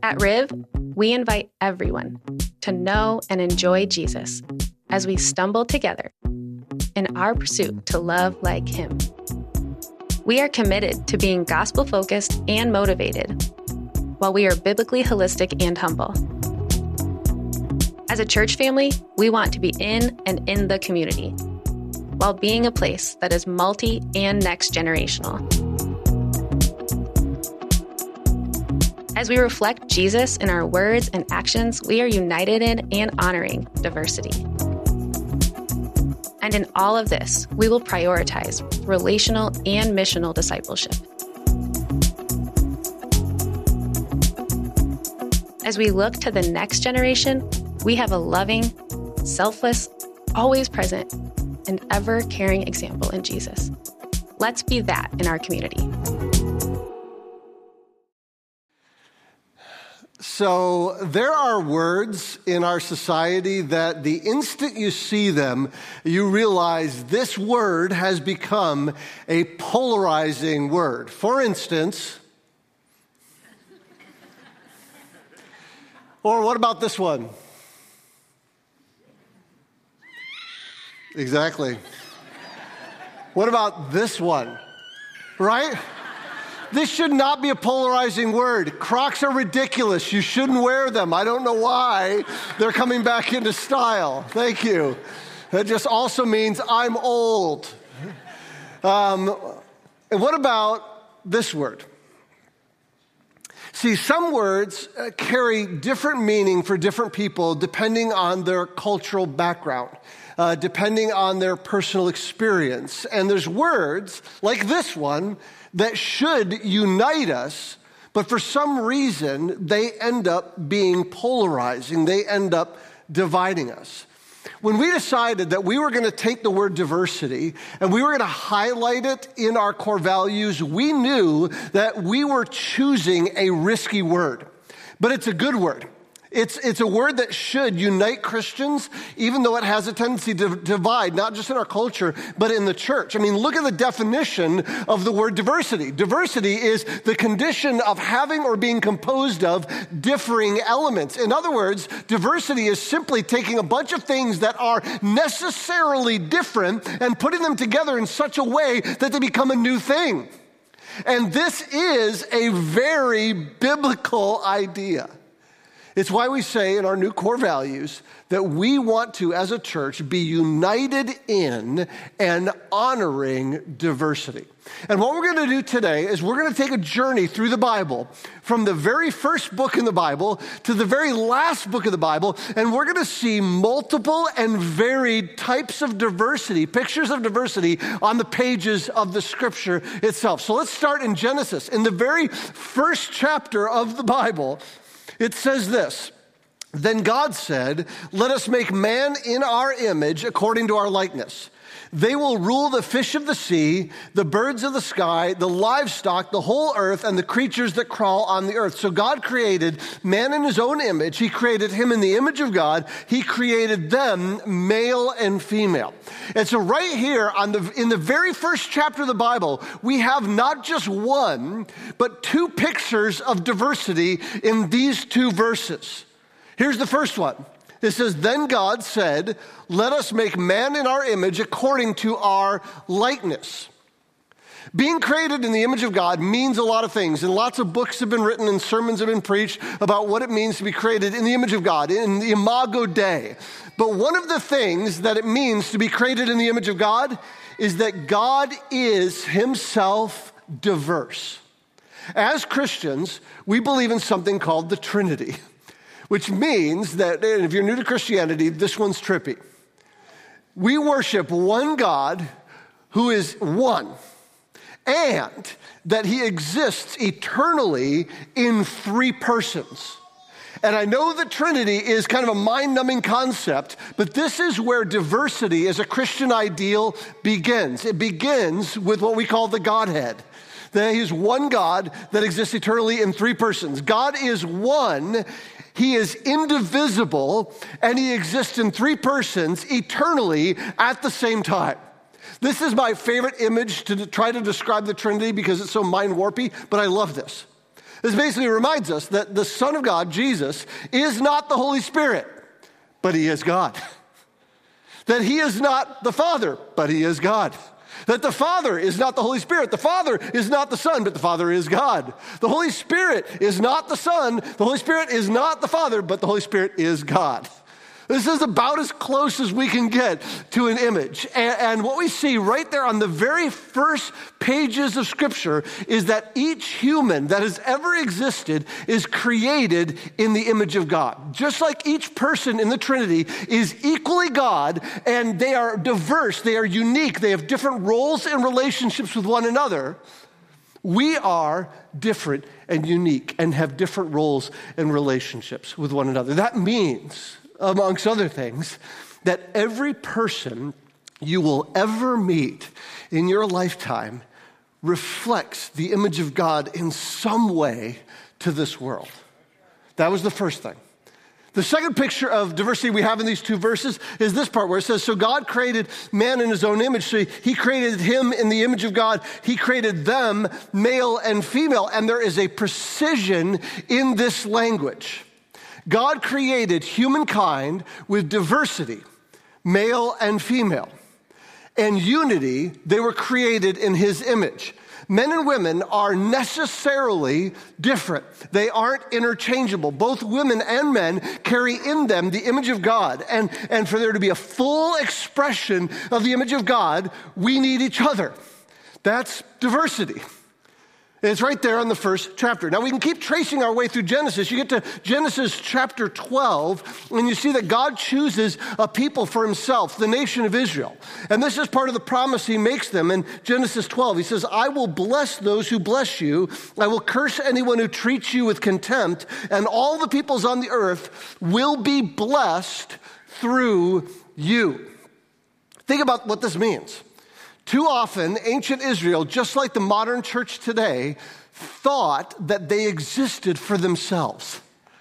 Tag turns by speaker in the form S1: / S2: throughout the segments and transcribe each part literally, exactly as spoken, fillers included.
S1: At Riv, we invite everyone to know and enjoy Jesus as we stumble together in our pursuit to love like him. We are committed to being gospel-focused and motivated, while we are biblically holistic and humble. As a church family, we want to be in and in the community, while being a place that is multi- and next-generational. As we reflect Jesus in our words and actions, we are united in and honoring diversity. And in all of this, we will prioritize relational and missional discipleship. As we look to the next generation, we have a loving, selfless, always present, and ever-caring example in Jesus. Let's be that in our community.
S2: So there are words in our society that the instant you see them, you realize this word has become a polarizing word. For instance, or what about this one? Exactly. What about this one? Right? This should not be a polarizing word. Crocs are ridiculous. You shouldn't wear them. I don't know why they're coming back into style. Thank you. That just also means I'm old. Um, and what about this word? See, some words uh, carry different meaning for different people depending on their cultural background, uh, depending on their personal experience. And there's words like this one that should unite us, but for some reason, they end up being polarizing. They end up dividing us. When we decided that we were going to take the word diversity and we were going to highlight it in our core values, we knew that we were choosing a risky word, but it's a good word. It's, it's a word that should unite Christians, even though it has a tendency to divide, not just in our culture, but in the church. I mean, look at the definition of the word diversity. Diversity is the condition of having or being composed of differing elements. In other words, diversity is simply taking a bunch of things that are necessarily different and putting them together in such a way that they become a new thing. And this is a very biblical idea. It's why we say in our new core values that we want to, as a church, be united in and honoring diversity. And what we're going to do today is we're going to take a journey through the Bible, from the very first book in the Bible to the very last book of the Bible, and we're going to see multiple and varied types of diversity, pictures of diversity on the pages of the Scripture itself. So let's start in Genesis. In the very first chapter of the Bible, it says this: "Then God said, 'Let us make man in our image according to our likeness. They will rule the fish of the sea, the birds of the sky, the livestock, the whole earth, and the creatures that crawl on the earth.'" So God created man in his own image. He created him in the image of God. He created them male and female. And so right here on the, in the very first chapter of the Bible, we have not just one, but two pictures of diversity in these two verses. Here's the first one. It says, "Then God said, 'Let us make man in our image according to our likeness.'" Being created in the image of God means a lot of things, and lots of books have been written and sermons have been preached about what it means to be created in the image of God, in the Imago Dei. But one of the things that it means to be created in the image of God is that God is himself diverse. As Christians, we believe in something called the Trinity, which means that, and if you're new to Christianity, this one's trippy. We worship one God who is one, and that he exists eternally in three persons. And I know the Trinity is kind of a mind-numbing concept, but this is where diversity as a Christian ideal begins. It begins with what we call the Godhead. That he's one God that exists eternally in three persons. God is one, he is indivisible, and he exists in three persons eternally at the same time. This is my favorite image to try to describe the Trinity because it's so mind-warpy, but I love this. This basically reminds us that the Son of God, Jesus, is not the Holy Spirit, but he is God. That he is not the Father, but he is God. That the Father is not the Holy Spirit. The Father is not the Son, but the Father is God. The Holy Spirit is not the Son. The Holy Spirit is not the Father, but the Holy Spirit is God. This is about as close as we can get to an image. And, and what we see right there on the very first pages of Scripture is that each human that has ever existed is created in the image of God. Just like each person in the Trinity is equally God, and they are diverse, they are unique, they have different roles and relationships with one another. We are different and unique and have different roles and relationships with one another. That means, amongst other things, that every person you will ever meet in your lifetime reflects the image of God in some way to this world. That was the first thing. The second picture of diversity we have in these two verses is this part where it says, so God created man in his own image. So he created him in the image of God. He created them, male and female. And there is a precision in this language. God created humankind with diversity, male and female. And unity, they were created in his image. Men and women are necessarily different. They aren't interchangeable. Both women and men carry in them the image of God. And, and for there to be a full expression of the image of God, we need each other. That's diversity. It's right there on the first chapter. Now, we can keep tracing our way through Genesis. You get to Genesis chapter twelve, and you see that God chooses a people for himself, the nation of Israel. And this is part of the promise he makes them in Genesis twelve. He says, I will bless those who bless you. I will curse anyone who treats you with contempt, and all the peoples on the earth will be blessed through you. Think about what this means. Too often, ancient Israel, just like the modern church today, thought that they existed for themselves,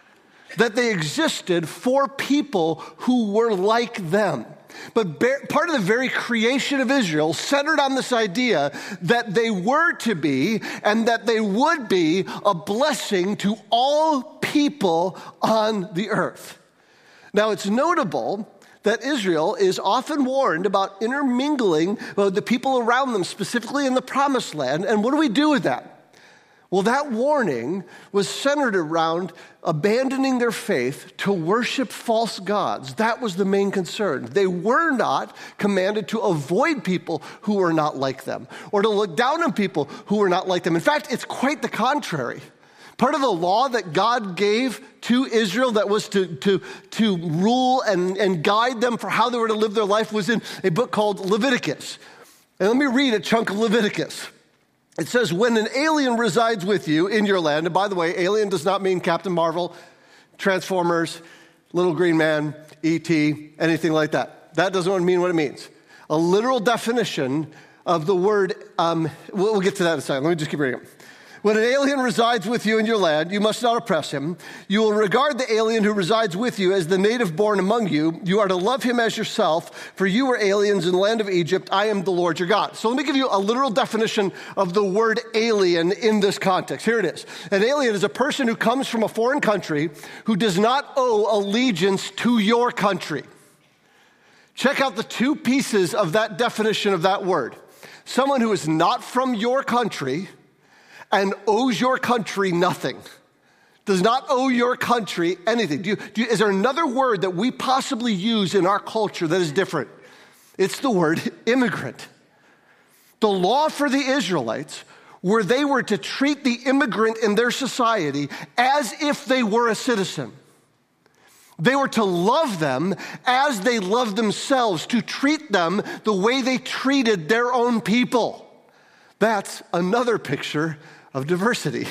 S2: that they existed for people who were like them. But part of the very creation of Israel centered on this idea that they were to be and that they would be a blessing to all people on the earth. Now, it's notable that Israel is often warned about intermingling with the people around them, specifically in the Promised Land. And what do we do with that? Well, that warning was centered around abandoning their faith to worship false gods. That was the main concern. They were not commanded to avoid people who were not like them or to look down on people who were not like them. In fact, it's quite the contrary. Part of the law that God gave to Israel that was to, to, to rule and, and guide them for how they were to live their life was in a book called Leviticus. And let me read a chunk of Leviticus. It says, when an alien resides with you in your land, and by the way, alien does not mean Captain Marvel, Transformers, Little Green Man, E T, anything like that. That doesn't mean what it means. A literal definition of the word, um, we'll, we'll get to that in a second. Let me just keep reading it. When an alien resides with you in your land, you must not oppress him. You will regard the alien who resides with you as the native born among you. You are to love him as yourself, for you were aliens in the land of Egypt. I am the Lord your God. So let me give you a literal definition of the word alien in this context. Here it is. An alien is a person who comes from a foreign country who does not owe allegiance to your country. Check out the two pieces of that definition of that word. Someone who is not from your country and owes your country nothing. Does not owe your country anything. Do you, do you, is there another word that we possibly use in our culture that is different? It's the word immigrant. The law for the Israelites, where they were to treat the immigrant in their society as if they were a citizen. They were to love them as they loved themselves, to treat them the way they treated their own people. That's another picture of diversity.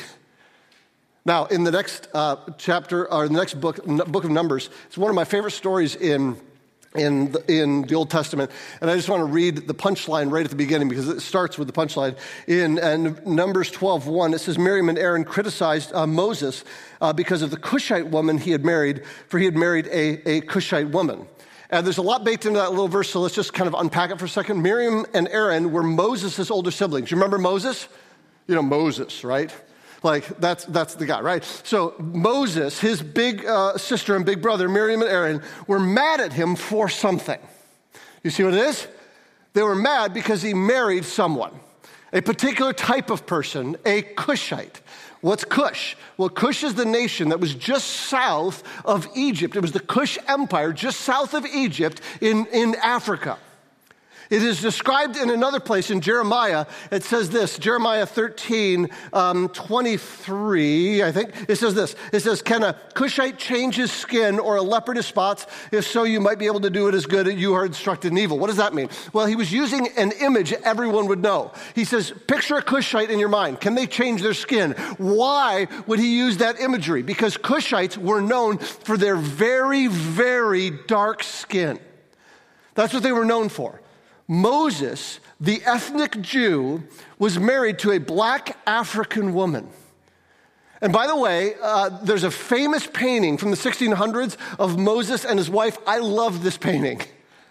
S2: Now, in the next uh, chapter, or in the next book, book of Numbers, it's one of my favorite stories in, in, the, in the Old Testament. And I just want to read the punchline right at the beginning because it starts with the punchline. In uh, Numbers twelve one, it says, Miriam and Aaron criticized uh, Moses uh, because of the Cushite woman he had married, for he had married a, a Cushite woman. And there's a lot baked into that little verse, so let's just kind of unpack it for a second. Miriam and Aaron were Moses' older siblings. You remember Moses? You know, Moses, right? Like, that's that's the guy, right? So Moses, his big uh, sister and big brother, Miriam and Aaron, were mad at him for something. You see what it is? They were mad because he married someone, a particular type of person, a Cushite. What's Cush? Well, Cush is the nation that was just south of Egypt. It was the Cush Empire, just south of Egypt in, in Africa. It is described in another place in Jeremiah. It says this, Jeremiah thirteen, um, twenty-three, I think. It says this. It says, can a Cushite change his skin or a leopard his spots? If so, you might be able to do it as good as you are instructed in evil. What does that mean? Well, he was using an image everyone would know. He says, picture a Cushite in your mind. Can they change their skin? Why would he use that imagery? Because Cushites were known for their very, very dark skin. That's what they were known for. Moses, the ethnic Jew, was married to a black African woman. And by the way, uh, there's a famous painting from the sixteen hundreds of Moses and his wife. I love this painting.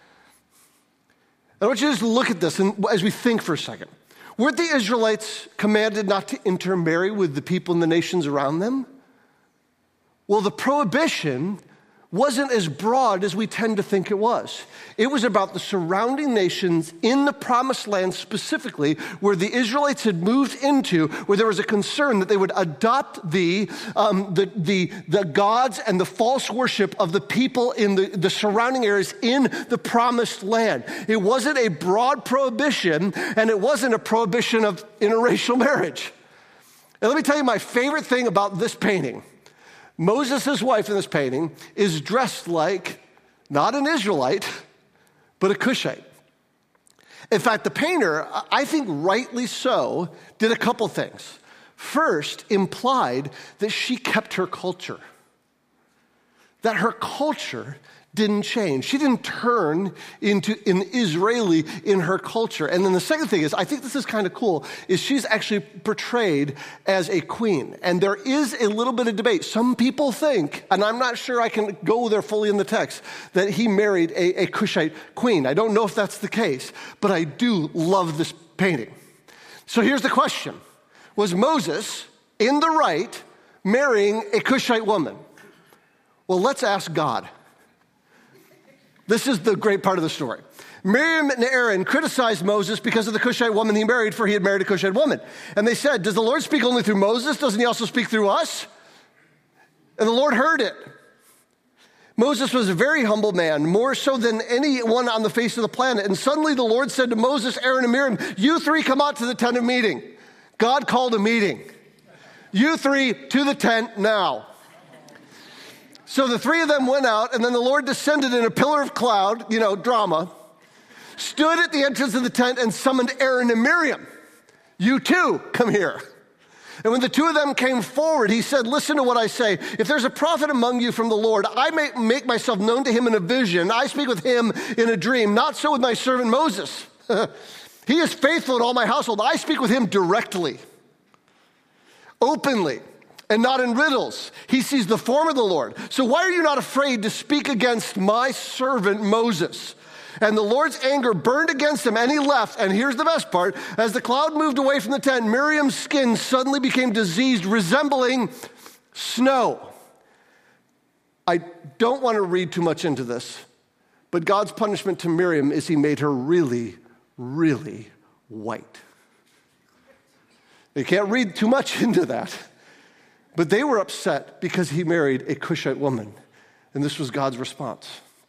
S2: I want you to just look at this and, as we think for a second. Weren't the Israelites commanded not to intermarry with the people and the nations around them? Well, the prohibition wasn't as broad as we tend to think it was. It was about the surrounding nations in the promised land specifically, where the Israelites had moved into, where there was a concern that they would adopt the, um, the, the, the gods and the false worship of the people in the, the surrounding areas in the promised land. It wasn't a broad prohibition, and it wasn't a prohibition of interracial marriage. And let me tell you my favorite thing about this painting. Moses' wife in this painting is dressed like not an Israelite, but a Cushite. In fact, the painter, I think rightly so, did a couple things. First, implied that she kept her culture, that her culture didn't change. She didn't turn into an Israeli in her culture. And then the second thing is, I think this is kind of cool, is she's actually portrayed as a queen. And there is a little bit of debate. Some people think, and I'm not sure I can go there fully in the text, that he married a, a Cushite queen. I don't know if that's the case, but I do love this painting. So here's the question. Was Moses in the right marrying a Cushite woman? Well, let's ask God. This is the great part of the story. Miriam and Aaron criticized Moses because of the Cushite woman he married, for he had married a Cushite woman. And they said, does the Lord speak only through Moses? Doesn't he also speak through us? And the Lord heard it. Moses was a very humble man, more so than anyone on the face of the planet. And suddenly the Lord said to Moses, Aaron, and Miriam, you three come out to the tent of meeting. God called a meeting. You three to the tent now. So the three of them went out, and then the Lord descended in a pillar of cloud, you know, drama, stood at the entrance of the tent and summoned Aaron and Miriam. You too, come here. And when the two of them came forward, he said, listen to what I say. If there's a prophet among you from the Lord, I may make myself known to him in a vision. I speak with him in a dream. Not so with my servant Moses. He is faithful in all my household. I speak with him directly, openly, and not in riddles. He sees the form of the Lord. So why are you not afraid to speak against my servant Moses? And the Lord's anger burned against him, and he left. And here's the best part. As the cloud moved away from the tent, Miriam's skin suddenly became diseased, resembling snow. I don't want to read too much into this, but God's punishment to Miriam is he made her really, really white. You can't read too much into that. But they were upset because he married a Cushite woman. And this was God's response.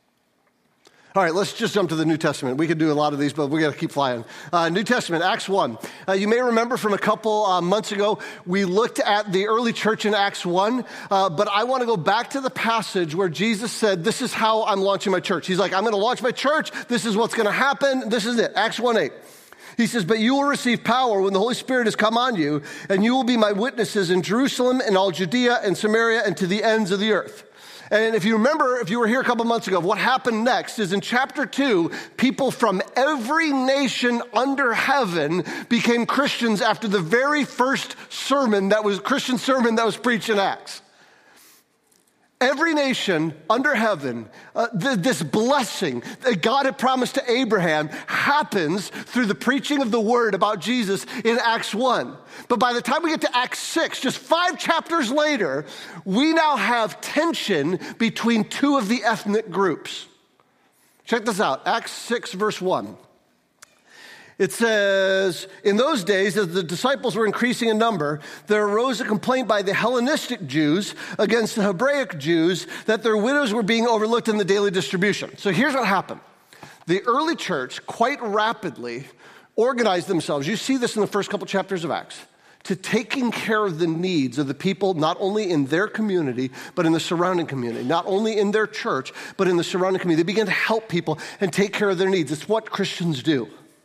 S2: All right, let's just jump to the New Testament. We could do a lot of these, but we got to keep flying. Uh, New Testament, Acts one. Uh, you may remember from a couple uh, months ago, we looked at the early church in Acts one, uh, but I want to go back to the passage where Jesus said, this is how I'm launching my church. He's like, I'm going to launch my church. This is what's going to happen. This is it. Acts one eight. He says, but you will receive power when the Holy Spirit has come on you, and you will be my witnesses in Jerusalem and all Judea and Samaria and to the ends of the earth. And if you remember, if you were here a couple months ago, what happened next is in chapter two, people from every nation under heaven became Christians after the very first sermon that was Christian sermon that was preached in Acts. Every nation under heaven, uh, th- this blessing that God had promised to Abraham happens through the preaching of the word about Jesus in Acts one. But by the time we get to Acts six, just five chapters later, we now have tension between two of the ethnic groups. Check this out, Acts six, verse one. It says, in those days, as the disciples were increasing in number, there arose a complaint by the Hellenistic Jews against the Hebraic Jews that their widows were being overlooked in the daily distribution. So here's what happened. The early church quite rapidly organized themselves, you see this in the first couple chapters of Acts, to taking care of the needs of the people, not only in their community, but in the surrounding community. Not only in their church, but in the surrounding community. They began to help people and take care of their needs. It's what Christians do.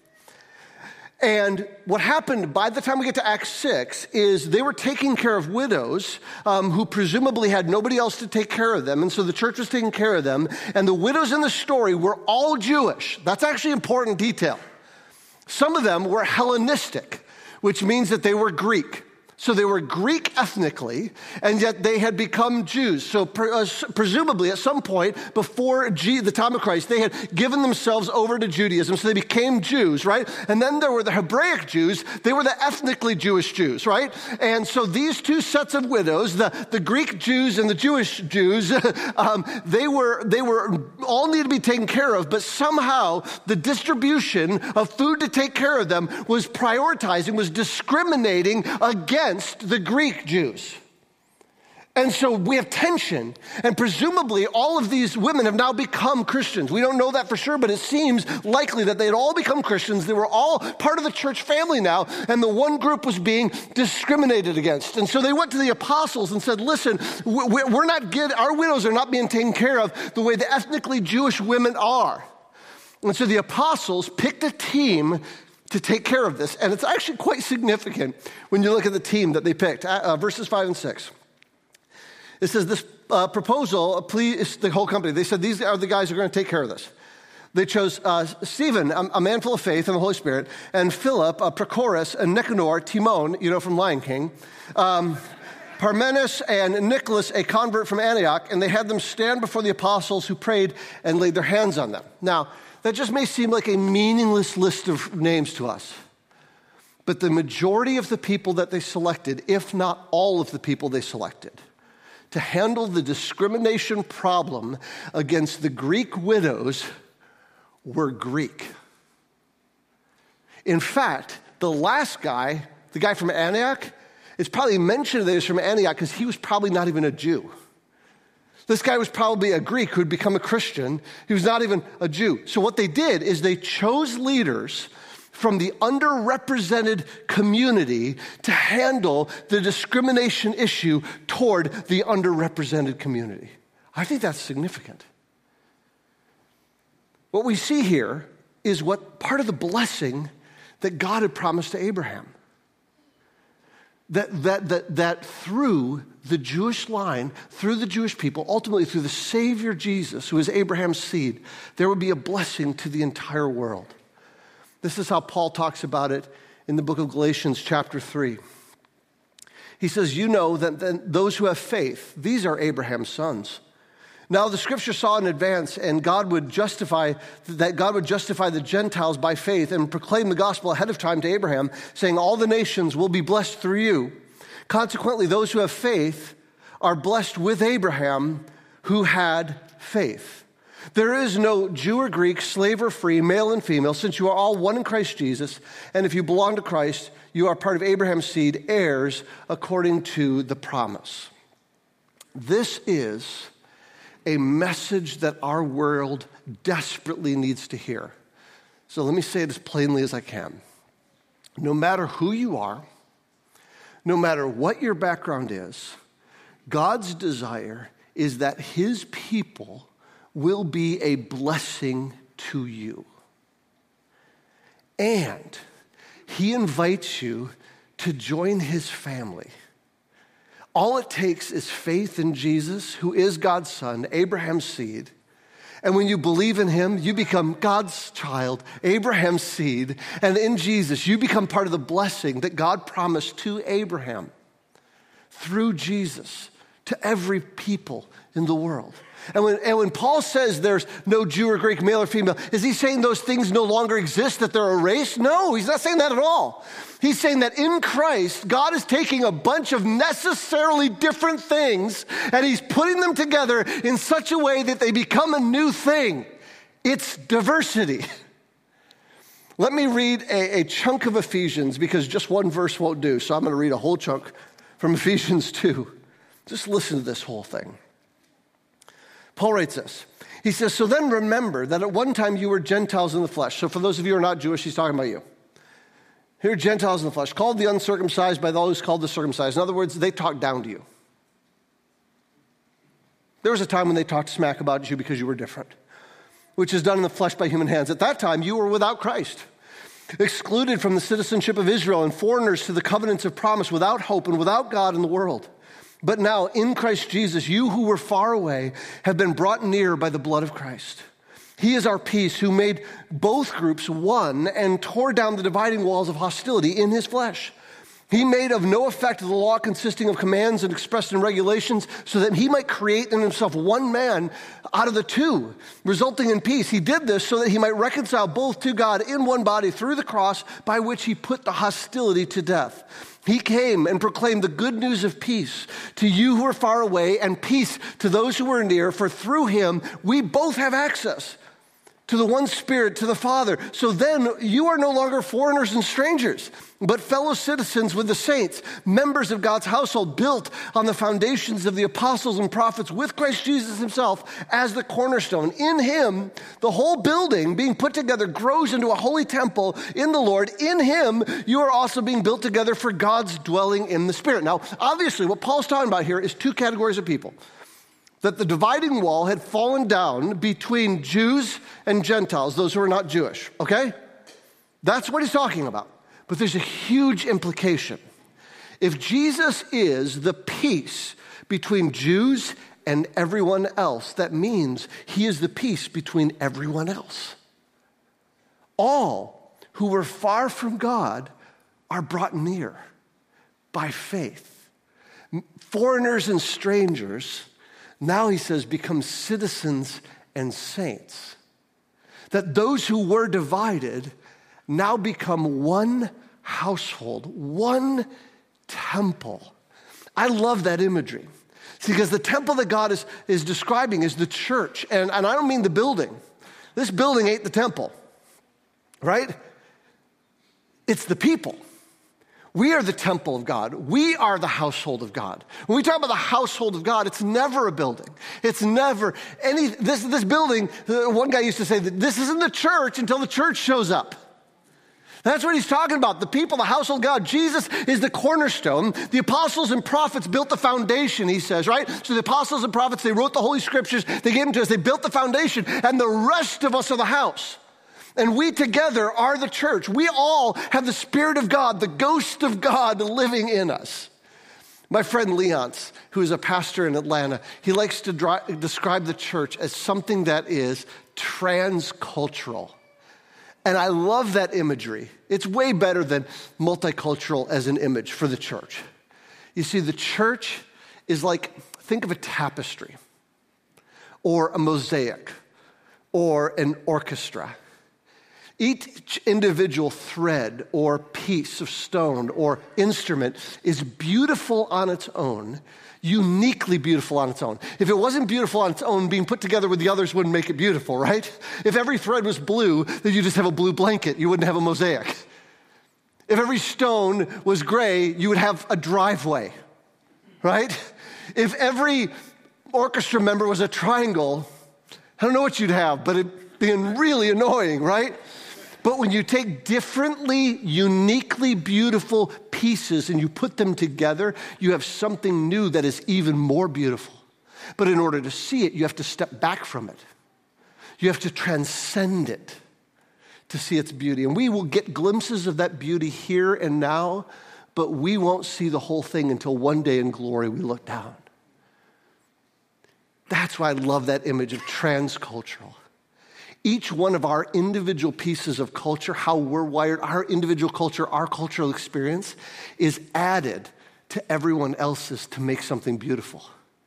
S2: And what happened by the time we get to Acts six is they were taking care of widows um, who presumably had nobody else to take care of them. And so the church was taking care of them. And the widows in the story were all Jewish. That's actually an important detail. Some of them were Hellenistic, which means that they were Greek. So they were Greek ethnically, and yet they had become Jews. So pre- uh, presumably at some point before G- the time of Christ, they had given themselves over to Judaism, so they became Jews, right? And then there were the Hebraic Jews. They were the ethnically Jewish Jews, right? And so these two sets of widows, the, the Greek Jews and the Jewish Jews, um, they were they were all needed to be taken care of, but somehow the distribution of food to take care of them was prioritizing, was discriminating against Against the Greek Jews. And so we have tension, and presumably all of these women have now become Christians. We don't know that for sure, but it seems likely that they had all become Christians. They were all part of the church family now, and the one group was being discriminated against. And so they went to the apostles and said, listen, we're not getting, our widows are not being taken care of the way the ethnically Jewish women are. And so the apostles picked a team to take care of this. And it's actually quite significant when you look at the team that they picked. Uh, verses five and six. It says this uh, proposal, please, the whole company, they said, these are the guys who are going to take care of this. They chose uh, Stephen, a, a man full of faith and the Holy Spirit, and Philip, uh, Prochorus, and Nicanor, Timon, you know, from Lion King, um, Parmenas and Nicholas, a convert from Antioch, and they had them stand before the apostles who prayed and laid their hands on them. Now, that just may seem like a meaningless list of names to us. But the majority of the people that they selected, if not all of the people they selected, to handle the discrimination problem against the Greek widows were Greek. In fact, the last guy, the guy from Antioch, it's probably mentioned that he was from Antioch because he was probably not even a Jew. This guy was probably a Greek who had become a Christian. He was not even a Jew. So what they did is they chose leaders from the underrepresented community to handle the discrimination issue toward the underrepresented community. I think that's significant. What we see here is what part of the blessing that God had promised to Abraham. That, that, that, that through the Jewish line, through the Jewish people, ultimately through the Savior Jesus, who is Abraham's seed, there would be a blessing to the entire world. This is how Paul talks about it in the book of Galatians chapter three. He says, you know that, that those who have faith, these are Abraham's sons. Now the scripture saw in advance, and God would justify, that God would justify the Gentiles by faith and proclaim the gospel ahead of time to Abraham, saying all the nations will be blessed through you. Consequently, those who have faith are blessed with Abraham who had faith. There is no Jew or Greek, slave or free, male and female, since you are all one in Christ Jesus, and if you belong to Christ, you are part of Abraham's seed, heirs according to the promise. This is a message that our world desperately needs to hear. So let me say it as plainly as I can. No matter who you are, no matter what your background is, God's desire is that his people will be a blessing to you. And he invites you to join his family. All it takes is faith in Jesus, who is God's son, Abraham's seed. And when you believe in him, you become God's child, Abraham's seed. And in Jesus, you become part of the blessing that God promised to Abraham through Jesus to every people in the world. And when, and when Paul says there's no Jew or Greek, male or female, is he saying those things no longer exist, that they're erased? No, he's not saying that at all. He's saying that in Christ, God is taking a bunch of necessarily different things and he's putting them together in such a way that they become a new thing. It's diversity. Let me read a, a chunk of Ephesians because just one verse won't do. So I'm going to read a whole chunk from Ephesians two. Just listen to this whole thing. Paul writes this. He says, so then remember that at one time you were Gentiles in the flesh. So for those of you who are not Jewish, he's talking about you. Here, Gentiles in the flesh, called the uncircumcised by those called the circumcised. In other words, they talked down to you. There was a time when they talked smack about you because you were different, which is done in the flesh by human hands. At that time, you were without Christ, excluded from the citizenship of Israel and foreigners to the covenants of promise, without hope and without God in the world. But now, in Christ Jesus, you who were far away have been brought near by the blood of Christ. He is our peace, who made both groups one and tore down the dividing walls of hostility in his flesh. He made of no effect the law consisting of commands and expressed in regulations so that he might create in himself one man out of the two, resulting in peace. He did this so that he might reconcile both to God in one body through the cross, by which he put the hostility to death. He came and proclaimed the good news of peace to you who are far away and peace to those who are near, for through him we both have access to the one Spirit, to the Father. So then you are no longer foreigners and strangers, but fellow citizens with the saints, members of God's household, built on the foundations of the apostles and prophets, with Christ Jesus himself as the cornerstone. In him, the whole building being put together grows into a holy temple in the Lord. In him, you are also being built together for God's dwelling in the Spirit. Now, obviously, what Paul's talking about here is two categories of people. That the dividing wall had fallen down between Jews and Gentiles, those who are not Jewish, okay? That's what he's talking about. But there's a huge implication. If Jesus is the peace between Jews and everyone else, that means he is the peace between everyone else. All who were far from God are brought near by faith. Foreigners and strangers, now he says, become citizens and saints. That those who were divided now become one household, one temple. I love that imagery. See, because the temple that God is, is describing is the church. And, and I don't mean the building. This building ain't the temple, right? It's the people. We are the temple of God. We are the household of God. When we talk about the household of God, it's never a building. It's never any, this, this building, one guy used to say that this isn't the church until the church shows up. That's what he's talking about. The people, the household of God. Jesus is the cornerstone. The apostles and prophets built the foundation, he says, right? So the apostles and prophets, they wrote the Holy Scriptures. They gave them to us. They built the foundation. And the rest of us are the house. And we together are the church. We all have the Spirit of God, the ghost of God living in us. My friend Leonce, who is a pastor in Atlanta, he likes to dry, describe the church as something that is transcultural. And I love that imagery. It's way better than multicultural as an image for the church. You see, the church is like, think of a tapestry or a mosaic or an orchestra. Each individual thread or piece of stone or instrument is beautiful on its own, uniquely beautiful on its own. If it wasn't beautiful on its own, being put together with the others wouldn't make it beautiful, right? If every thread was blue, then you just have a blue blanket. You wouldn't have a mosaic. If every stone was gray, you would have a driveway, right? If every orchestra member was a triangle, I don't know what you'd have, but it'd be really annoying, right? But when you take differently, uniquely beautiful pieces and you put them together, you have something new that is even more beautiful. But in order to see it, you have to step back from it. You have to transcend it to see its beauty. And we will get glimpses of that beauty here and now, but we won't see the whole thing until one day in glory we look down. That's why I love that image of transcultural. Each one of our individual pieces of culture, how we're wired, our individual culture, our cultural experience is added to everyone else's to make something beautiful.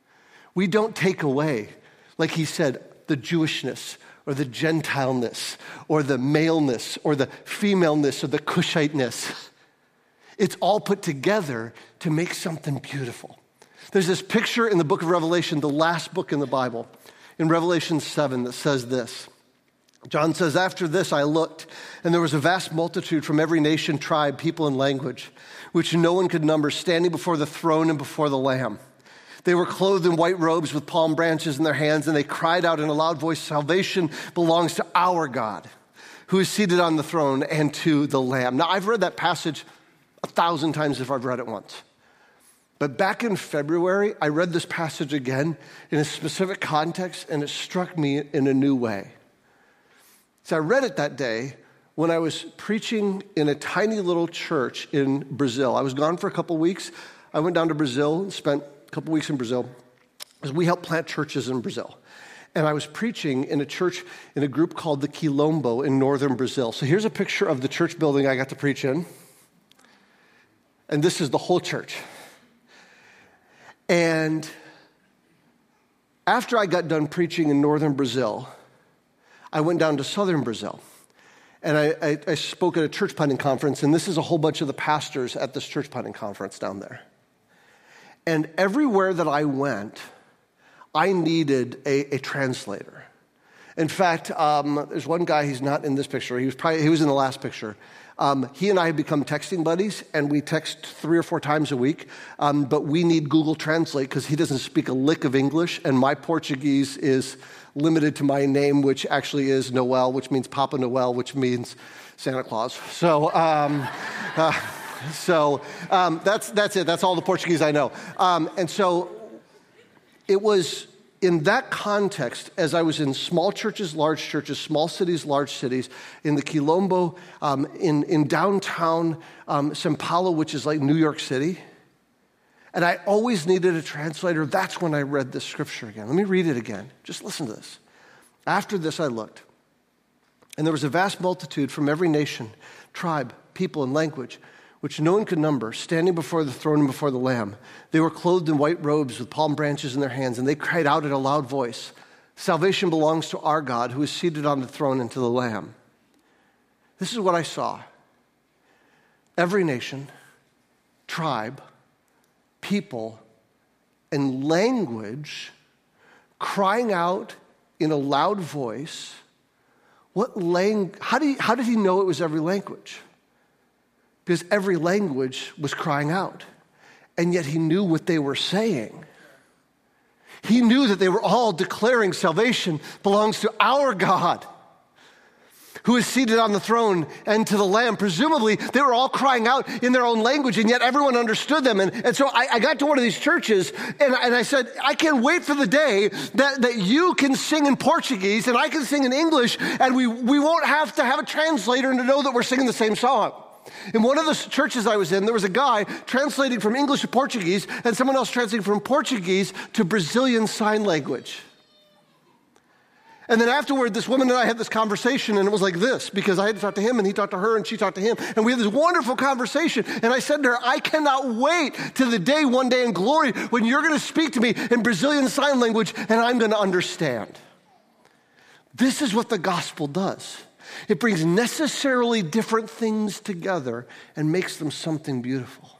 S2: We don't take away, like he said, the Jewishness or the Gentileness or the maleness or the femaleness or the Cushiteness. It's all put together to make something beautiful. There's this picture in the book of Revelation, the last book in the Bible, in Revelation seven, that says this. John says, after this I looked, and there was a vast multitude from every nation, tribe, people, and language, which no one could number, standing before the throne and before the Lamb. They were clothed in white robes with palm branches in their hands, and they cried out in a loud voice, salvation belongs to our God, who is seated on the throne, and to the Lamb. Now, I've read that passage a thousand times if I've read it once. But back in February, I read this passage again in a specific context, and it struck me in a new way. So I read it that day when I was preaching in a tiny little church in Brazil. I was gone for a couple weeks. I went down to Brazil and spent a couple weeks in Brazil because we help plant churches in Brazil. And I was preaching in a church in a group called the Quilombo in northern Brazil. So here's a picture of the church building I got to preach in. And this is the whole church. And after I got done preaching in northern Brazil, I went down to southern Brazil, and I, I, I spoke at a church planting conference, and this is a whole bunch of the pastors at this church planting conference down there. And everywhere that I went, I needed a, a translator. In fact, um, there's one guy, he's not in this picture, he was probably, he was in the last picture. Um, he and I have become texting buddies, and we text three or four times a week, um, but we need Google Translate because he doesn't speak a lick of English, and my Portuguese is limited to my name, which actually is Noel, which means Papa Noel, which means Santa Claus. So, um, uh, so um, that's that's it. That's all the Portuguese I know. Um, and so it was in that context, as I was in small churches, large churches, small cities, large cities, in the Quilombo, um, in, in downtown um, São Paulo, which is like New York City, and I always needed a translator. That's when I read this scripture again. Let me read it again. Just listen to this. After this I looked, and there was a vast multitude from every nation, tribe, people, and language, which no one could number, standing before the throne and before the Lamb. They were clothed in white robes with palm branches in their hands, and they cried out in a loud voice, salvation belongs to our God, who is seated on the throne, and to the Lamb. This is what I saw. Every nation, tribe, people, and language crying out in a loud voice. What lang- how, do you, how did he know it was every language? Because every language was crying out, and yet he knew what they were saying. He knew that they were all declaring salvation belongs to our God, who is seated on the throne, and to the Lamb. Presumably, they were all crying out in their own language, and yet everyone understood them. And, and so I, I got to one of these churches, and, and I said, I can't wait for the day that, that you can sing in Portuguese, and I can sing in English, and we, we won't have to have a translator to know that we're singing the same song. In one of the churches I was in, there was a guy translating from English to Portuguese, and someone else translating from Portuguese to Brazilian Sign Language. And then afterward, this woman and I had this conversation, and it was like this, because I had to talk to him, and he talked to her, and she talked to him, and we had this wonderful conversation. And I said to her, I cannot wait to the day one day in glory when you're going to speak to me in Brazilian Sign Language, and I'm going to understand. This is what the gospel does. It brings necessarily different things together and makes them something beautiful.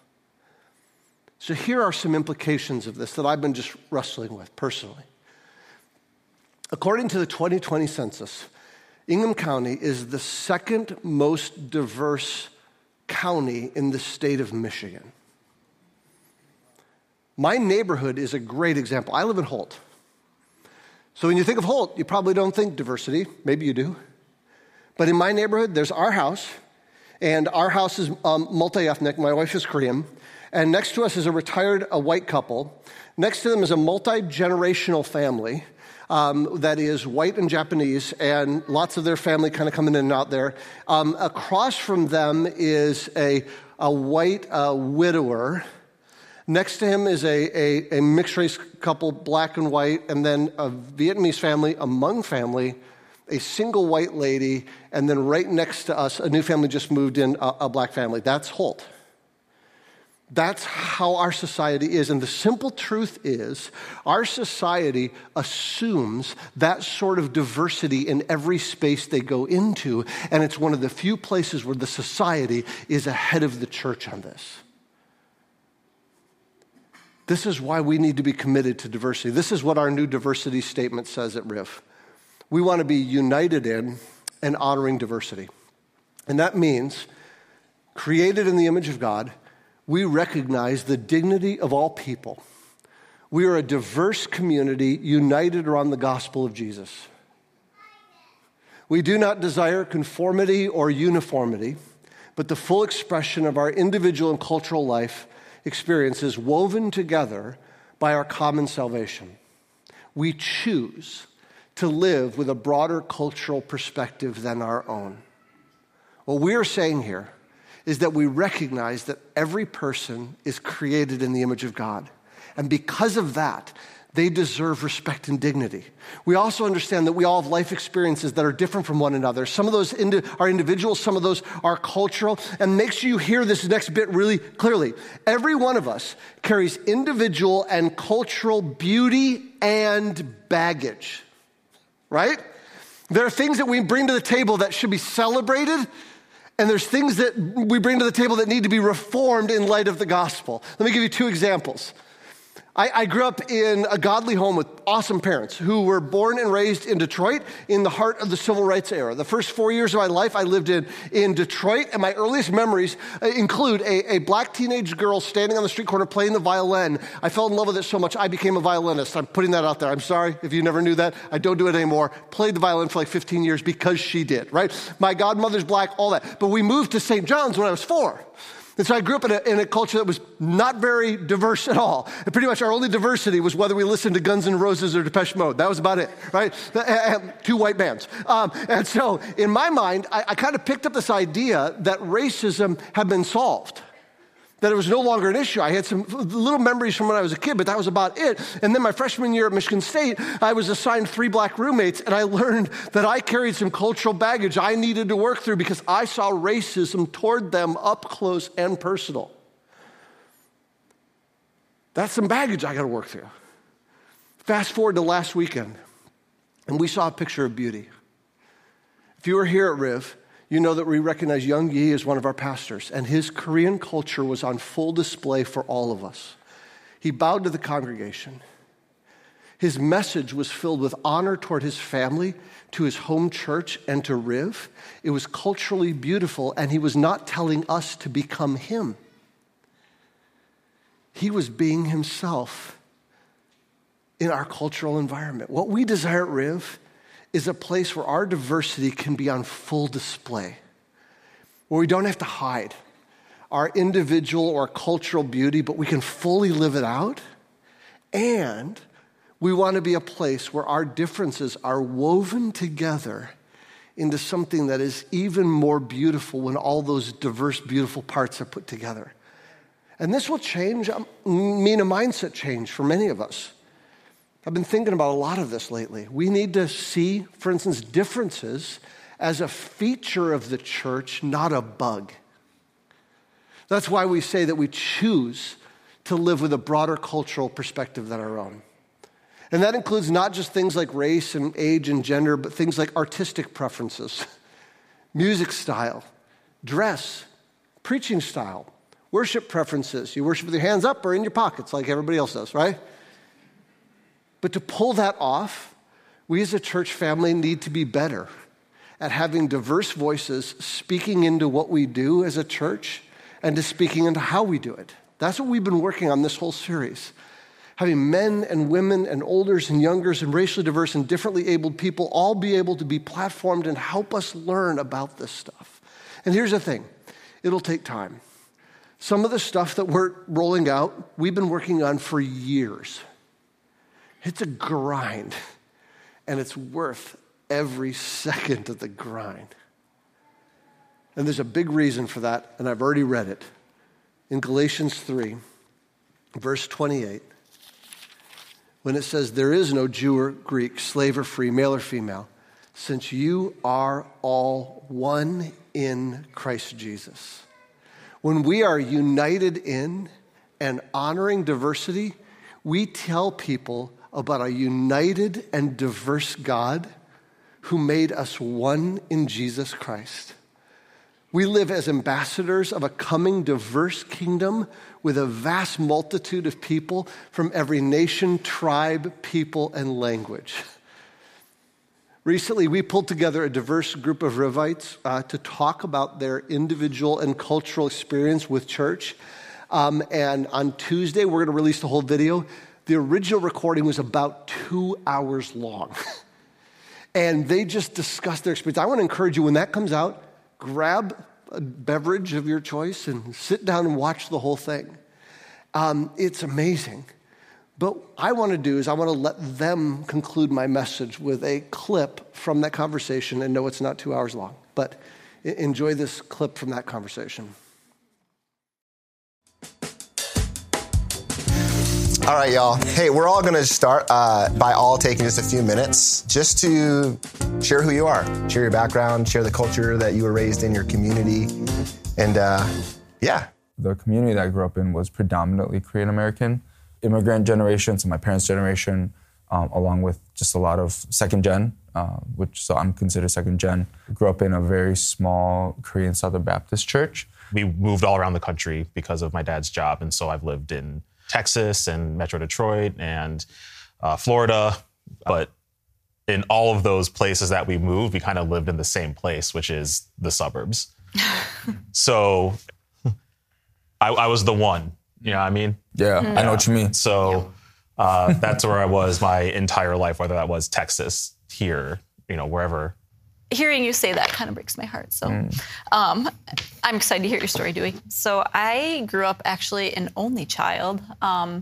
S2: So here are some implications of this that I've been just wrestling with personally. According to the twenty twenty census, Ingham County is the second most diverse county in the state of Michigan. My neighborhood is a great example. I live in Holt. So when you think of Holt, you probably don't think diversity. Maybe you do. But in my neighborhood, there's our house, and our house is um, multi-ethnic. My wife is Korean. And next to us is a retired a white couple. Next to them is a multi-generational family um, that is white and Japanese, and lots of their family kind of coming in and out there. Um, across from them is a, a white uh, widower. Next to him is a, a, a mixed-race couple, black and white, and then a Vietnamese family, a Hmong family, a single white lady, and then right next to us, a new family just moved in, a, a black family. That's Holt. That's how our society is. And the simple truth is, our society assumes that sort of diversity in every space they go into, and it's one of the few places where the society is ahead of the church on this. This is why we need to be committed to diversity. This is what our new diversity statement says at Riv. We want to be united in and honoring diversity. And that means, created in the image of God, we recognize the dignity of all people. We are a diverse community united around the gospel of Jesus. We do not desire conformity or uniformity, but the full expression of our individual and cultural life experiences woven together by our common salvation. We choose to live with a broader cultural perspective than our own. What we are saying here is that we recognize that every person is created in the image of God. And because of that, they deserve respect and dignity. We also understand that we all have life experiences that are different from one another. Some of those indi- are individual, some of those are cultural. And make sure you hear this next bit really clearly. Every one of us carries individual and cultural beauty and baggage, right? There are things that we bring to the table that should be celebrated, and there's things that we bring to the table that need to be reformed in light of the gospel. Let me give you two examples. I, I grew up in a godly home with awesome parents who were born and raised in Detroit in the heart of the civil rights era. The first four years of my life I lived in, in Detroit, and my earliest memories include a, a black teenage girl standing on the street corner playing the violin. I fell in love with it so much I became a violinist. I'm putting that out there. I'm sorry if you never knew that. I don't do it anymore. Played the violin for like fifteen years because she did, right? My godmother's black, all that. But we moved to Saint John's when I was four. And so I grew up in a, in a culture that was not very diverse at all. And pretty much our only diversity was whether we listened to Guns N' Roses or Depeche Mode. That was about it, right? Two white bands. Um, and so in my mind, I, I kind of picked up this idea that racism had been solved, that it was no longer an issue. I had some little memories from when I was a kid, but that was about it. And then my freshman year at Michigan State, I was assigned three black roommates, and I learned that I carried some cultural baggage I needed to work through because I saw racism toward them up close and personal. That's some baggage I got to work through. Fast forward to last weekend, and we saw a picture of beauty. If you were here at Riv, you know that we recognize Young Yi as one of our pastors, and his Korean culture was on full display for all of us. He bowed to the congregation. His message was filled with honor toward his family, to his home church, and to Riv. It was culturally beautiful, and he was not telling us to become him. He was being himself in our cultural environment. What we desire at Riv is a place where our diversity can be on full display, where we don't have to hide our individual or cultural beauty, but we can fully live it out. And we want to be a place where our differences are woven together into something that is even more beautiful when all those diverse, beautiful parts are put together. And this will change, um, mean a mindset change for many of us. I've been thinking about a lot of this lately. We need to see, for instance, differences as a feature of the church, not a bug. That's why we say that we choose to live with a broader cultural perspective than our own. And that includes not just things like race and age and gender, but things like artistic preferences, music style, dress, preaching style, worship preferences. You worship with your hands up or in your pockets like everybody else does, right? But to pull that off, we as a church family need to be better at having diverse voices speaking into what we do as a church and to speaking into how we do it. That's what we've been working on this whole series. Having men and women and olders and youngers and racially diverse and differently abled people all be able to be platformed and help us learn about this stuff. And here's the thing, it'll take time. Some of the stuff that we're rolling out, we've been working on for years. It's a grind, and it's worth every second of the grind. And there's a big reason for that, and I've already read it. In Galatians three, verse twenty-eight, when it says, there is no Jew or Greek, slave or free, male or female, since you are all one in Christ Jesus. When we are united in and honoring diversity, we tell people about a united and diverse God who made us one in Jesus Christ. We live as ambassadors of a coming diverse kingdom with a vast multitude of people from every nation, tribe, people, and language. Recently, we pulled together a diverse group of Rivites uh, to talk about their individual and cultural experience with church. Um, and on Tuesday, we're going to release the whole video. The original recording was about two hours long. And they just discussed their experience. I want to encourage you, when that comes out, grab a beverage of your choice and sit down and watch the whole thing. Um, it's amazing. But what I want to do is I want to let them conclude my message with a clip from that conversation, and no, it's not two hours long. But enjoy this clip from that conversation.
S3: All right, y'all. Hey, we're all going to start uh, by all taking just a few minutes just to share who you are, share your background, share the culture that you were raised in, your community, and uh, yeah.
S4: The community that I grew up in was predominantly Korean American, immigrant generation, so my parents' generation, um, along with just a lot of second gen, uh, which so I'm considered second gen. Grew up in a very small Korean Southern Baptist church.
S5: We moved all around the country because of my dad's job, and so I've lived in Texas and Metro Detroit and uh, Florida. But in all of those places that we moved, we kind of lived in the same place, which is the suburbs. So I, I was the one, you know what I mean?
S4: Yeah, yeah. I know what you mean.
S5: So uh, that's where I was my entire life, whether that was Texas, here, you know, wherever.
S6: Hearing you say that kind of breaks my heart. So mm. um, I'm excited to hear your story, Dewey. So I grew up actually an only child um,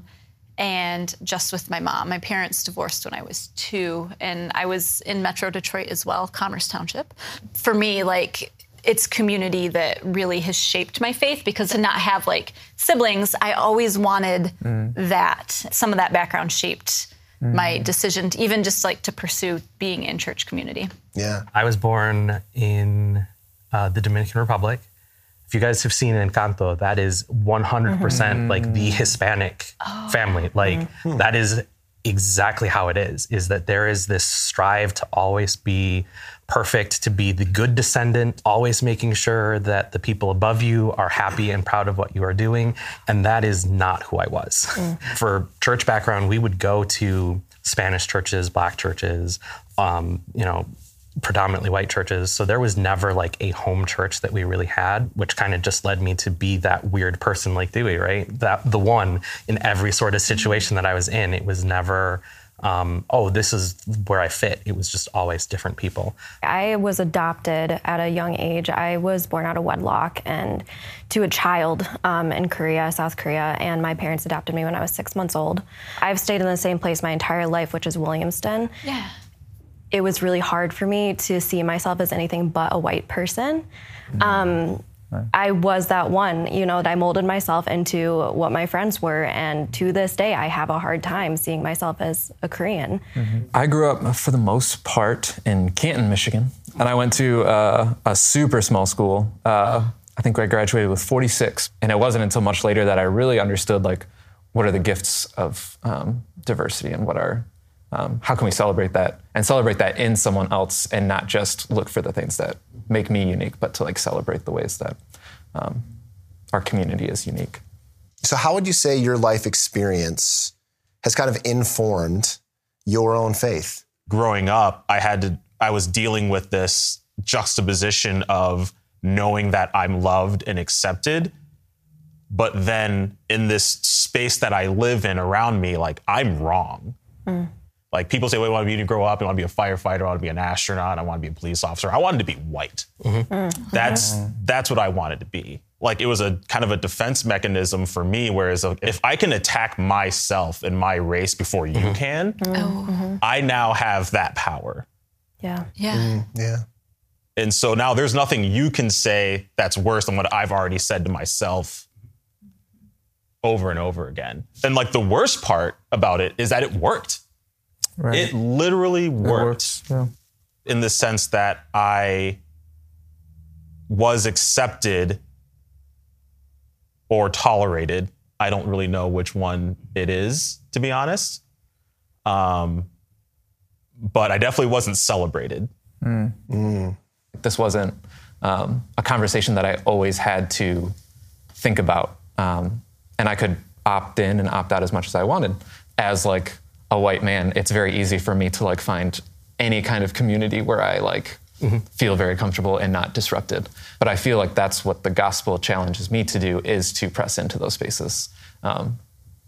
S6: and just with my mom. My parents divorced when I was two, and I was in Metro Detroit as well, Commerce Township. For me, like, it's community that really has shaped my faith, because to not have like siblings, I always wanted mm. that. Some of that background shaped mm. my decision to even just like to pursue being in church community.
S3: Yeah.
S7: I was born in uh, the Dominican Republic. If you guys have seen Encanto, that is one hundred percent mm-hmm. like the Hispanic oh. family. Like mm-hmm. that is exactly how it is, is that there is this strive to always be perfect, to be the good descendant, always making sure that the people above you are happy and proud of what you are doing. And that is not who I was. Mm. For church background, we would go to Spanish churches, Black churches, um, you know, predominantly white churches. So there was never like a home church that we really had, which kind of just led me to be that weird person like Dewey, right? That the one in every sort of situation that I was in. It was never, um, oh, this is where I fit. It was just always different people.
S8: I was adopted at a young age. I was born out of wedlock and to a child um, in Korea, South Korea, and my parents adopted me when I was six months old. I've stayed in the same place my entire life, which is Williamston.
S6: Yeah.
S8: It was really hard for me to see myself as anything but a white person. Um, right. I was that one, you know, that I molded myself into what my friends were. And to this day, I have a hard time seeing myself as a Korean.
S9: Mm-hmm. I grew up, for the most part, in Canton, Michigan. And I went to uh, a super small school. Uh, I think I graduated with forty-six. And it wasn't until much later that I really understood, like, what are the gifts of um, diversity and what are Um, how can we celebrate that and celebrate that in someone else and not just look for the things that make me unique, but to like celebrate the ways that um, our community is unique.
S3: So how would you say your life experience has kind of informed your own faith?
S5: Growing up, I had to, I was dealing with this juxtaposition of knowing that I'm loved and accepted, but then in this space that I live in around me, like I'm wrong. Mm. Like people say, well, I want to be to grow up. I want to be a firefighter. I want to be an astronaut. I want to be a police officer. I wanted to be white. Mm-hmm. Mm-hmm. That's that's what I wanted to be. Like it was a kind of a defense mechanism for me. Whereas if I can attack myself and my race before you mm-hmm. can, mm-hmm. I now have that power.
S8: Yeah.
S6: Yeah.
S3: Mm, yeah.
S5: And so now there's nothing you can say that's worse than what I've already said to myself over and over again. And like the worst part about it is that it worked. Right. It literally worked it yeah. in the sense that I was accepted or tolerated I don't really know which one it is, to be honest. Um, but I definitely wasn't celebrated.
S9: Mm. Mm. This wasn't um, a conversation that I always had to think about. Um, and I could opt in and opt out as much as I wanted. As like a white man, it's very easy for me to like find any kind of community where I like mm-hmm. feel very comfortable and not disrupted. But I feel like that's what the gospel challenges me to do, is to press into those spaces, um,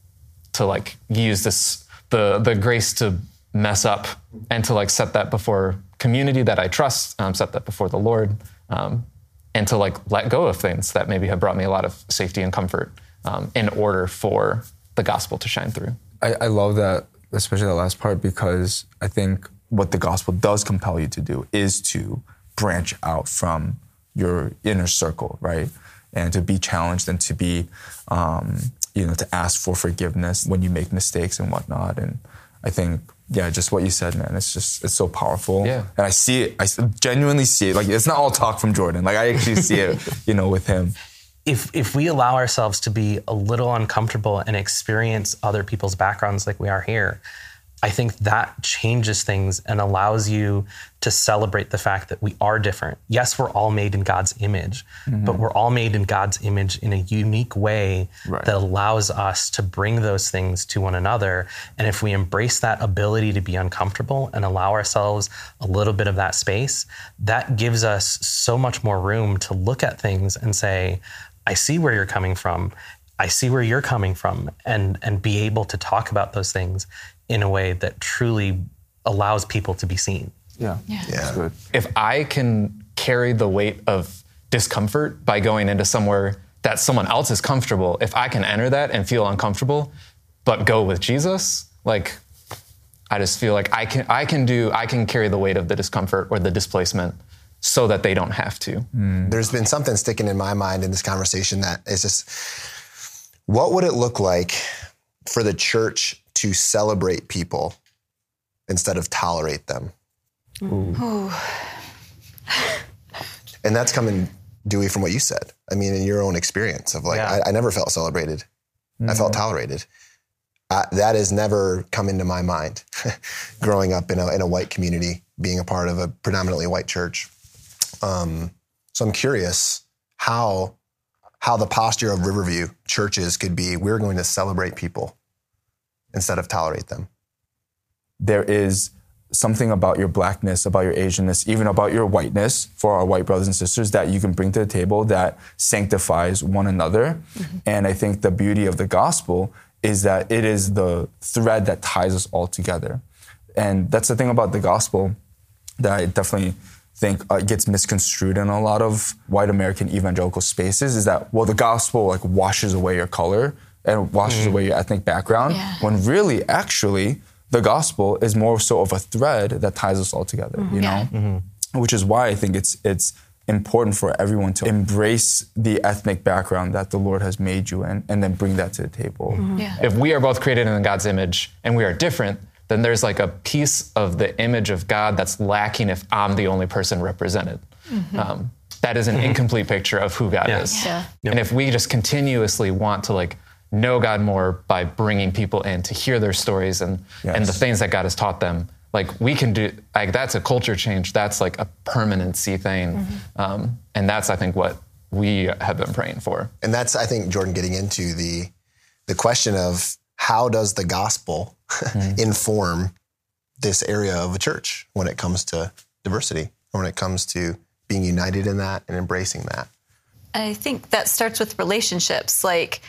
S9: to like use this, the the grace to mess up and to like set that before community that I trust, um, set that before the Lord, um, and to like let go of things that maybe have brought me a lot of safety and comfort um, in order for the gospel to shine through.
S4: I, I love that, especially that last part, because I think what the gospel does compel you to do is to branch out from your inner circle, right? And to be challenged and to be, um, you know, to ask for forgiveness when you make mistakes and whatnot. And I think, yeah, just what you said, man, it's just, it's so powerful.
S9: Yeah.
S4: And I see it, I genuinely see it. Like, it's not all talk from Jordan. Like, I actually see it, you know, with him.
S7: If if we allow ourselves to be a little uncomfortable and experience other people's backgrounds like we are here, I think that changes things and allows you to celebrate the fact that we are different. Yes, we're all made in God's image, mm-hmm. but we're all made in God's image in a unique way right. that allows us to bring those things to one another. And if we embrace that ability to be uncomfortable and allow ourselves a little bit of that space, that gives us so much more room to look at things and say, I see where you're coming from. I see where you're coming from, and and be able to talk about those things in a way that truly allows people to be seen.
S4: Yeah,
S6: yeah.
S4: yeah. That's good.
S9: If I can carry the weight of discomfort by going into somewhere that someone else is comfortable, if I can enter that and feel uncomfortable, but go with Jesus, like, I just feel like I can I can do I can carry the weight of the discomfort or the displacement so that they don't have to.
S3: Mm. There's been something sticking in my mind in this conversation that is just, what would it look like for the church to celebrate people instead of tolerate them? Ooh. And that's coming, Dewey, from what you said. I mean, in your own experience of like, yeah. I, I never felt celebrated. Mm-hmm. I felt tolerated. I, that has never come into my mind growing up in a, in a white community, being a part of a predominantly white church. Um, so I'm curious how how the posture of Riverview churches could be, we're going to celebrate people instead of tolerate them.
S4: There is something about your blackness, about your Asianness, even about your whiteness for our white brothers and sisters that you can bring to the table that sanctifies one another. Mm-hmm. And I think the beauty of the gospel is that it is the thread that ties us all together. And that's the thing about the gospel that I definitely think uh, gets misconstrued in a lot of white American evangelical spaces, is that, well, the gospel like washes away your color and washes mm. away your ethnic background, yeah. when really, actually, the gospel is more so of a thread that ties us all together, mm-hmm. you know? Yeah. Mm-hmm. Which is why I think it's it's important for everyone to embrace the ethnic background that the Lord has made you in, and then bring that to the table.
S6: Mm-hmm. Yeah.
S9: If we are both created in God's image and we are different, then there's like a piece of the image of God that's lacking if I'm the only person represented. Mm-hmm. Um, that is an mm-hmm. incomplete picture of who God yeah. is.
S6: Yeah.
S9: Yep. And if we just continuously want to like know God more by bringing people in to hear their stories and, yes. and the things that God has taught them, like we can do, like that's a culture change. That's like a permanency thing. Mm-hmm. Um, and that's, I think, what we have been praying for.
S3: And that's, I think, Jordan, getting into the the question of how does the gospel mm. inform this area of a church when it comes to diversity, or when it comes to being united in that and embracing that?
S6: I think that starts with relationships. Like,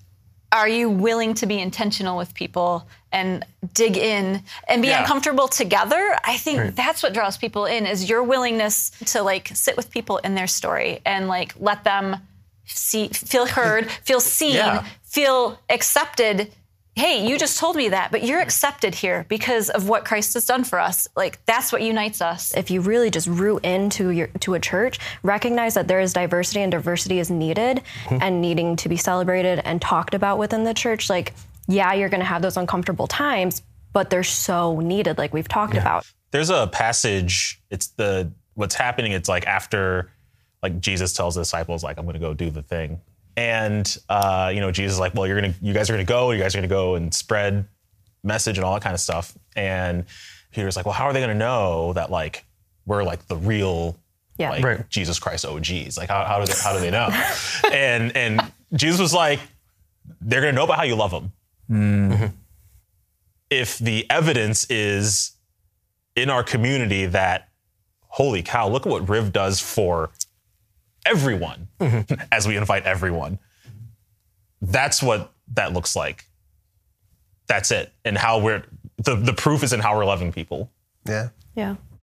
S6: are you willing to be intentional with people and dig in and be yeah. uncomfortable together? I think right. that's what draws people in, is your willingness to like sit with people in their story and like let them see, feel heard, feel seen, yeah. feel accepted. Hey, you just told me that, but you're accepted here because of what Christ has done for us. Like, that's what unites us.
S8: If you really just root into your to a church, recognize that there is diversity and diversity is needed mm-hmm. and needing to be celebrated and talked about within the church. Like, yeah, you're going to have those uncomfortable times, but they're so needed, like we've talked yeah. about.
S5: There's a passage, it's the, what's happening, it's like after, like Jesus tells the disciples, like, I'm going to go do the thing. And, uh, you know, Jesus is like, well, you're going to, you guys are going to go, you guys are going to go and spread message and all that kind of stuff. And Peter's like, well, how are they going to know that like, we're like the real,
S8: Yeah.
S5: like
S7: Right.
S5: Jesus Christ O Gs? Like, how, how do they, how do they know? and, and Jesus was like, they're going to know about how you love them. Mm-hmm. If the evidence is in our community that, holy cow, look at what Riv does for everyone, mm-hmm. as we invite everyone. That's what that looks like. That's it. And how we're, the, the proof is in how we're loving people.
S3: Yeah.
S8: Yeah.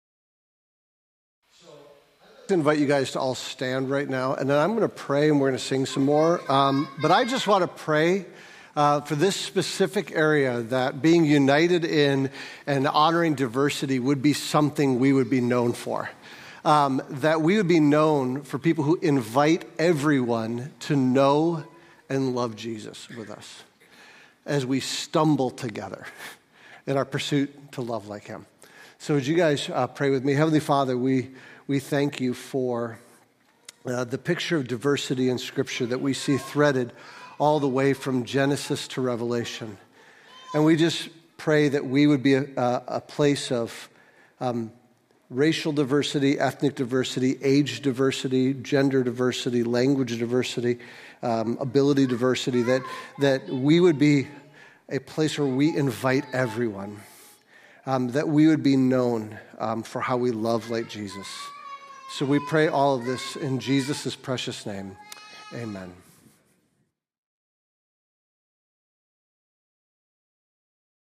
S2: To invite you guys to all stand right now, and then I'm going to pray and we're going to sing some more. Um, but I just want to pray uh, for this specific area, that being united in and honoring diversity would be something we would be known for. Um, that we would be known for people who invite everyone to know and love Jesus with us as we stumble together in our pursuit to love like him. So would you guys uh, pray with me? Heavenly Father, we we thank you for uh, the picture of diversity in Scripture that we see threaded all the way from Genesis to Revelation. And we just pray that we would be a, a place of um, racial diversity, ethnic diversity, age diversity, gender diversity, language diversity, um, ability diversity, that, that we would be a place where we invite everyone, um, that we would be known um, for how we love like Jesus. So we pray all of this in Jesus' precious name. Amen.